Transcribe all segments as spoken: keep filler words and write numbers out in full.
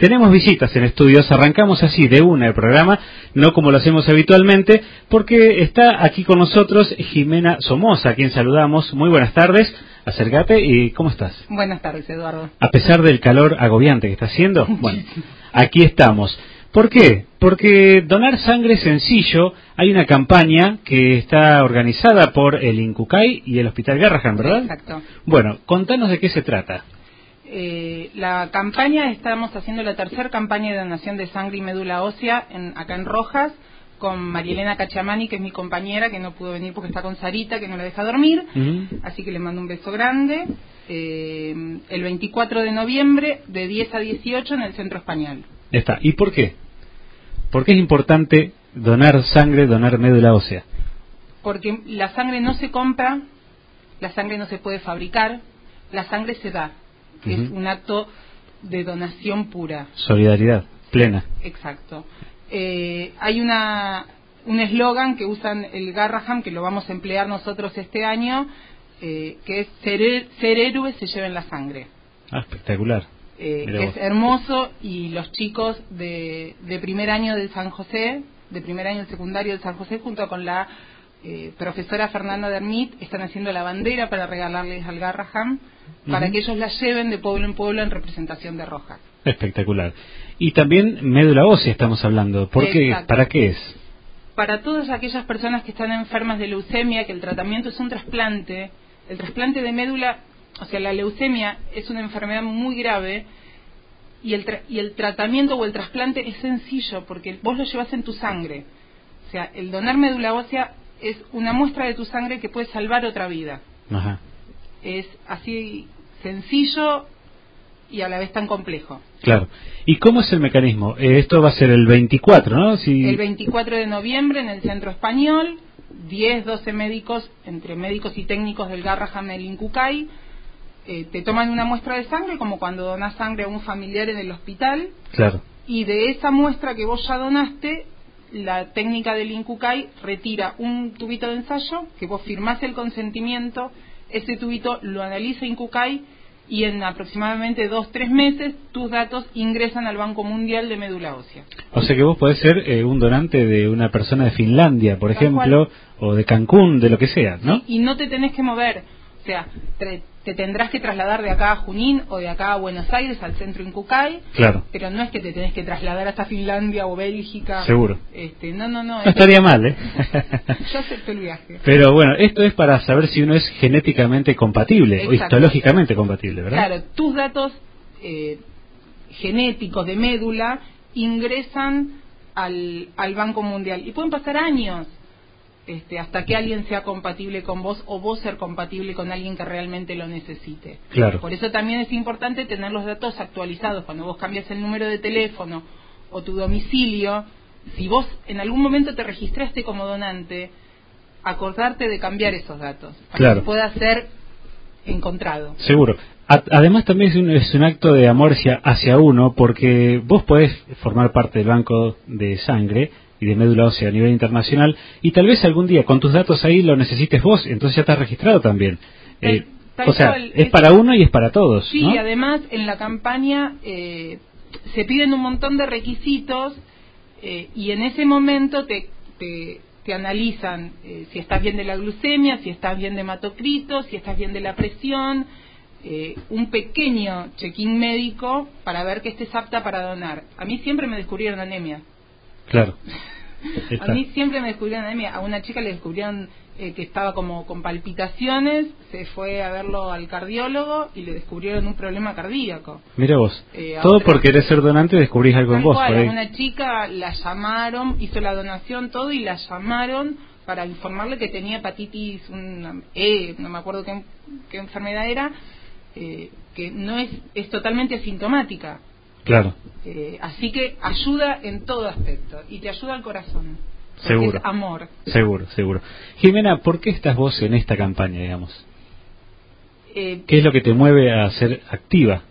tenemos visitas en estudios, arrancamos así de una el programa, no como lo hacemos habitualmente, porque está aquí con nosotros Jimena Somoza, a quien saludamos. Muy buenas tardes, acércate y ¿cómo estás? Buenas tardes, Eduardo. A pesar del calor agobiante que está haciendo, bueno, aquí estamos. ¿Por qué? Porque donar sangre es sencillo. Hay una campaña que está organizada por el INCUCAI y el Hospital Garrahan, ¿verdad? Exacto. Bueno, contanos de qué se trata. Eh, la campaña, estamos haciendo la tercera campaña de donación de sangre y médula ósea en, acá en Rojas, con Marielena Cachamani, que es mi compañera, que no pudo venir porque está con Sarita, que no la deja dormir. Uh-huh. Así que le mando un beso grande. Eh, el veinticuatro de noviembre, de diez a dieciocho, en el Centro Español. Está. ¿Y por qué? ¿Por qué es importante donar sangre, donar médula ósea? Porque la sangre no se compra, la sangre no se puede fabricar, la sangre se da. Uh-huh. Es un acto de donación pura. Solidaridad plena. Exacto. Eh, hay una un eslogan que usan el Garrahan, que lo vamos a emplear nosotros este año, eh, que es ser, ser héroes se lleven la sangre. Ah, espectacular. Eh, que es hermoso, y los chicos de, de primer año del San José, de primer año del secundario del San José, junto con la eh, profesora Fernanda Dermit, están haciendo la bandera para regalarles al Garrahan, uh-huh, para que ellos la lleven de pueblo en pueblo en representación de Rojas. Espectacular. Y también médula ósea estamos hablando. ¿Por qué? ¿Para qué es? Para todas aquellas personas que están enfermas de leucemia, que el tratamiento es un trasplante. El trasplante de médula, o sea, la leucemia es una enfermedad muy grave, y el, tra- y el tratamiento o el trasplante es sencillo, porque vos lo llevas en tu sangre. O sea, el donar médula ósea es una muestra de tu sangre que puede salvar otra vida. Ajá. Es así sencillo y a la vez tan complejo. Claro. ¿Y cómo es el mecanismo? Eh, esto va a ser el veinticuatro, ¿no? Si... El veinticuatro de noviembre en el Centro Español, diez, doce médicos, entre médicos y técnicos del Garrahan del INCUCAI, eh, te toman una muestra de sangre, como cuando donás sangre a un familiar en el hospital. Claro. Y de esa muestra que vos ya donaste, la técnica del INCUCAI retira un tubito de ensayo, que vos firmás el consentimiento, ese tubito lo analiza INCUCAI, y en aproximadamente dos, tres meses tus datos ingresan al Banco Mundial de Médula Ósea. O sea que vos podés ser eh, un donante de una persona de Finlandia, por Tal ejemplo, cual. O de Cancún, de lo que sea, ¿no? Sí, y no te tenés que mover. O sea, te, te tendrás que trasladar de acá a Junín o de acá a Buenos Aires, al centro INCUCAI. Claro. Pero no es que te tenés que trasladar hasta Finlandia o Bélgica. Seguro. Este, no, no, no. No estaría mal, ¿eh? Yo acepto el viaje. Pero bueno, esto es para saber si uno es genéticamente compatible. Exacto. O histológicamente compatible, ¿verdad? Claro, tus datos eh, genéticos de médula ingresan al, al Banco Mundial. Y pueden pasar años. Este, hasta que alguien sea compatible con vos, o vos ser compatible con alguien que realmente lo necesite. Claro. Por eso también es importante tener los datos actualizados. Cuando vos cambias el número de teléfono o tu domicilio, si vos en algún momento te registraste como donante, acordarte de cambiar esos datos para claro. que pueda ser encontrado. Seguro. A- además también es un, es un acto de amor hacia, hacia uno, porque vos podés formar parte del banco de sangre y de médula ósea a nivel internacional, y tal vez algún día con tus datos ahí lo necesites vos, entonces ya estás registrado también. Tal, eh, tal o sea, cual, es, es para uno y es para todos, sí, ¿no? y además en la campaña eh, se piden un montón de requisitos, eh, y en ese momento te, te, te analizan eh, si estás bien de la glucemia, si estás bien de hematocrito, si estás bien de la presión, eh, un pequeño check-in médico para ver que estés apta para donar. A mí siempre me descubrieron anemia. Claro. A mí siempre me descubrieron anemia. A una chica le descubrieron eh, que estaba como con palpitaciones, se fue a verlo al cardiólogo y le descubrieron un problema cardíaco. Mira vos, eh, todo otra... por querer ser donante descubrís algo Tal en vos. cual, por ahí. A una chica la llamaron, hizo la donación, todo, y la llamaron para informarle que tenía hepatitis una, E, no me acuerdo qué, qué enfermedad era, eh, que no es, es totalmente asintomática. Claro. Eh, así que ayuda en todo aspecto y te ayuda al corazón. Seguro. Es amor. Seguro, seguro. Jimena, ¿por qué estás vos en esta campaña, digamos? Eh, ¿Qué es lo que te mueve a ser activa?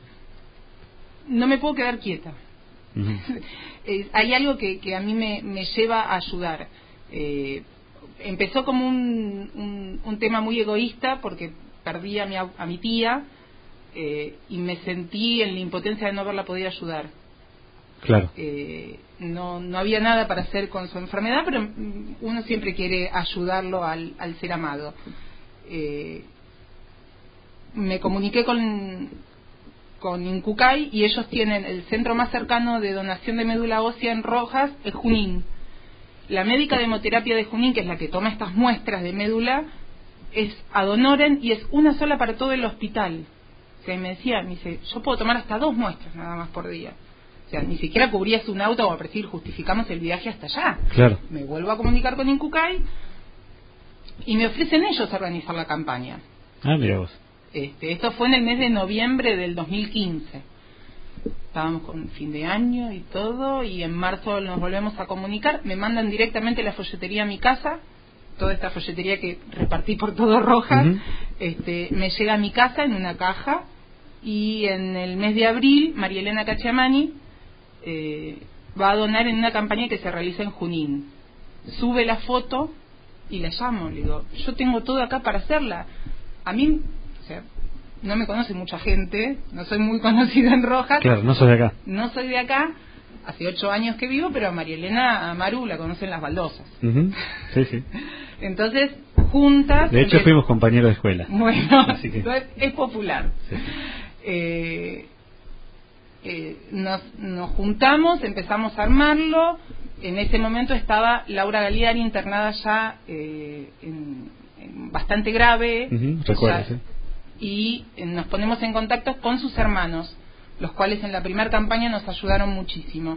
No me puedo quedar quieta. Uh-huh. eh, hay algo que, que a mí me, me lleva a ayudar. Eh, empezó como un, un, un tema muy egoísta porque perdí a mi, a mi tía. Eh, y me sentí en la impotencia de no haberla podido ayudar. Claro. Eh, no, no había nada para hacer con su enfermedad, pero uno siempre quiere ayudarlo al, al ser amado. Eh, me comuniqué con, con Incucay y ellos tienen el centro más cercano de donación de médula ósea en Rojas, es Junín. La médica de hemoterapia de Junín, que es la que toma estas muestras de médula, es ad honorem y es una sola para todo el hospital. O sea, y me decía, me dice, yo puedo tomar hasta dos muestras nada más por día. O sea, ni siquiera cubrías un auto o a decir, justificamos el viaje hasta allá. Claro. Me vuelvo a comunicar con Incucay y me ofrecen ellos organizar la campaña. Ah, mira vos. Este, esto fue en el mes de noviembre del dos mil quince. Estábamos con fin de año y todo, y en marzo nos volvemos a comunicar. Me mandan directamente la folletería a mi casa, toda esta folletería que repartí por todo Rojas. Uh-huh. este, me llega a mi casa en una caja, y en el mes de abril María Elena Cacciamani eh, va a donar en una campaña que se realiza en Junín. Sube la foto y la llamo, le digo, yo tengo todo acá para hacerla. A mí, o sea, no me conoce mucha gente, no soy muy conocida en Rojas. Claro, no soy de acá. No soy de acá, hace ocho años que vivo, pero a María Elena, a Maru, la conocen las baldosas. Uh-huh. Sí, sí. Entonces, juntas... De hecho, fuimos compañeros de escuela. Bueno, así que... es popular. Sí. Eh, eh, nos, nos juntamos, empezamos a armarlo. En ese momento estaba Laura Galiari internada ya eh, en, en bastante grave. Uh-huh. Recuerdo, sí. Y nos ponemos en contacto con sus hermanos, los cuales en la primera campaña nos ayudaron muchísimo.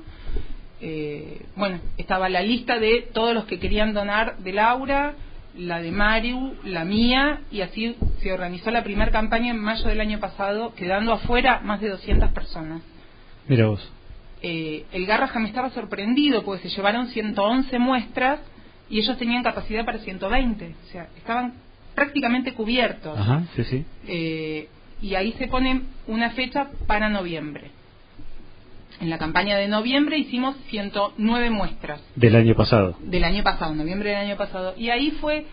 Eh, bueno, estaba la lista de todos los que querían donar de Laura, la de Maru, la mía, y así se organizó la primera campaña en mayo del año pasado, quedando afuera más de doscientas personas. Mira vos. Eh, el Garrahan me estaba sorprendido porque se llevaron ciento once muestras y ellos tenían capacidad para ciento veinte, o sea, estaban prácticamente cubiertos. Ajá, sí, sí. Eh, y ahí se pone una fecha para noviembre. En la campaña de noviembre hicimos ciento nueve muestras. Del año pasado. Del año pasado, noviembre del año pasado. Y ahí fue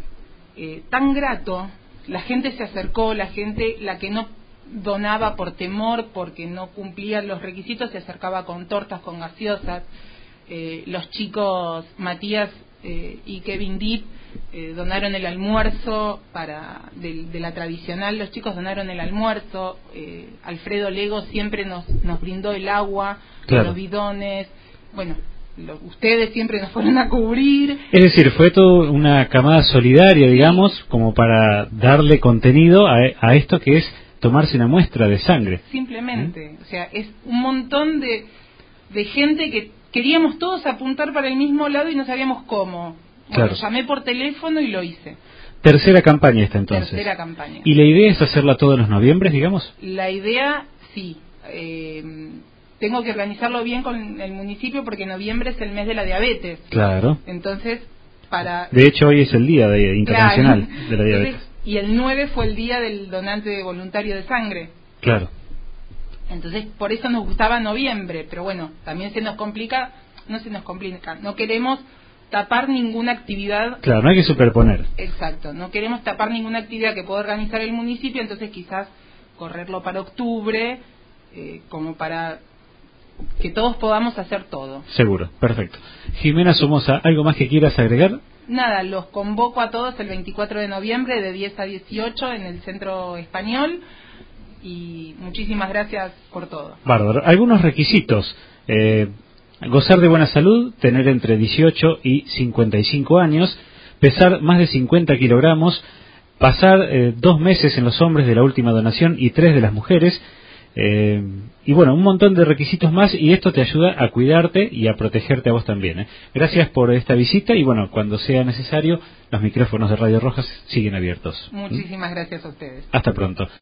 eh, tan grato. La gente se acercó, la gente, la que no donaba por temor, porque no cumplía los requisitos, se acercaba con tortas, con gaseosas. Eh, los chicos Matías eh, y Kevin Deep Eh, donaron el almuerzo para de, de la tradicional, los chicos donaron el almuerzo, eh, Alfredo Lego siempre nos nos brindó el agua, claro, los bidones, bueno, lo, ustedes siempre nos fueron a cubrir. Es decir, fue toda una camada solidaria, digamos, sí, como para darle contenido a, a esto que es tomarse una muestra de sangre. Simplemente, ¿Mm? O sea, es un montón de, de gente que queríamos todos apuntar para el mismo lado y no sabíamos cómo. Bueno, claro, llamé por teléfono y lo hice. Tercera campaña esta entonces. Tercera campaña. ¿Y la idea es hacerla todos los noviembres, digamos? La idea, sí. Eh, tengo que organizarlo bien con el municipio porque noviembre es el mes de la diabetes. Claro. Entonces, para... De hecho, hoy es el día de, internacional, claro, de la diabetes. Entonces, y el nueve fue el día del donante voluntario de sangre. Claro. Entonces, por eso nos gustaba noviembre. Pero bueno, también se nos complica, no se nos complica, no queremos tapar ninguna actividad. Claro, no hay que superponer. Exacto, no queremos tapar ninguna actividad que pueda organizar el municipio, entonces quizás correrlo para octubre, eh, como para que todos podamos hacer todo. Seguro, perfecto. Jimena Somoza, ¿algo más que quieras agregar? Nada, los convoco a todos el veinticuatro de noviembre de diez a dieciocho en el Centro Español y muchísimas gracias por todo. Bárbaro. Algunos requisitos. Eh, Gozar de buena salud, tener entre dieciocho y cincuenta y cinco años, pesar más de cincuenta kilogramos, pasar eh, dos meses en los hombres de la última donación y tres de las mujeres, eh, y bueno, un montón de requisitos más, y esto te ayuda a cuidarte y a protegerte a vos también. ¿eh? Gracias por esta visita y bueno, cuando sea necesario, los micrófonos de Radio Rojas siguen abiertos. Muchísimas ¿Mm? gracias a ustedes. Hasta pronto.